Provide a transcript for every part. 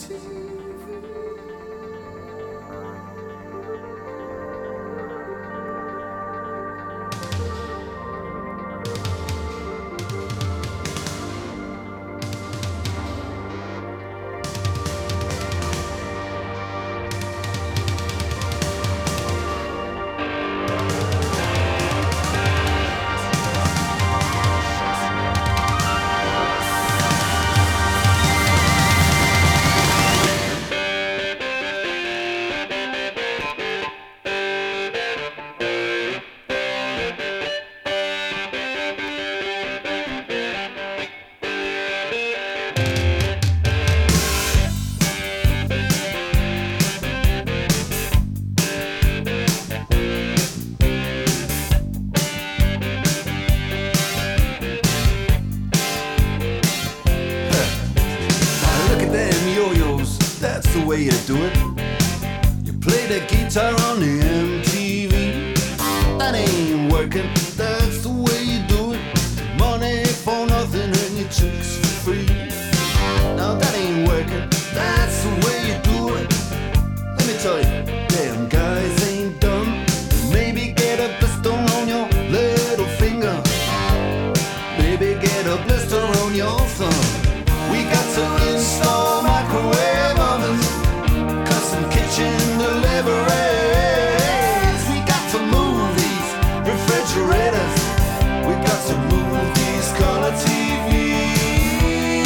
That's the way you do it. You play the guitar on the MTV. That ain't working. That's the way you do it. Money for nothing and your chicks for free. Now that ain't working. That's the way you do it. Let me tell you, damn guys ain't dumb. Maybe get a blister on your little finger. Maybe get a blister on your thumb. We got to install microwave ovens, custom kitchen deliveries. We got to move these refrigerators. We got to move these color TVs.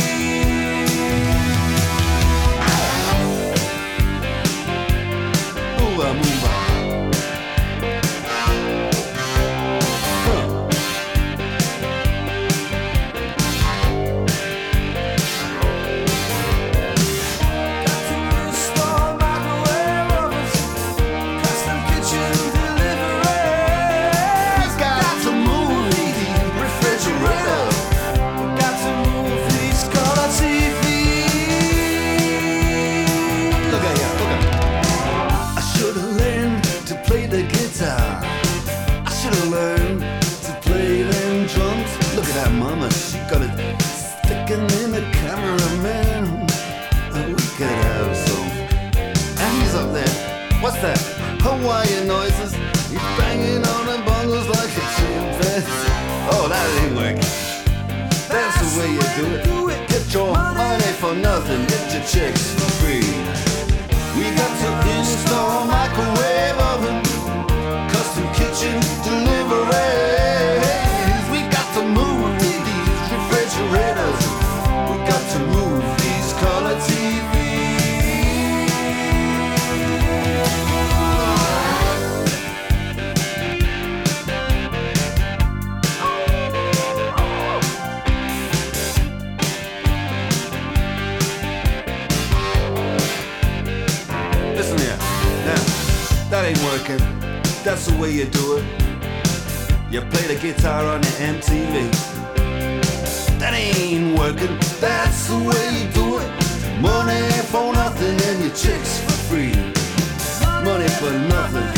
Move on, move on. I should've learned to play them drums. Look at that mama, she got it sticking in the cameraman. Oh, we could have some. And he's up there. What's that? Hawaiian noises. He's banging on the bongos like a chimpanzee. Oh, that ain't working. That's the way you do it. Get your money for nothing, get your chicks for free. We got to install microwave oven, custom kitchen deliveries. We got to move these refrigerators. We got to move these color TVs. Listen here, now, that ain't working. That's the way you do it. You play the guitar on the MTV. That ain't working. That's the way you do it. Money for nothing and your chicks for free. Money for nothing.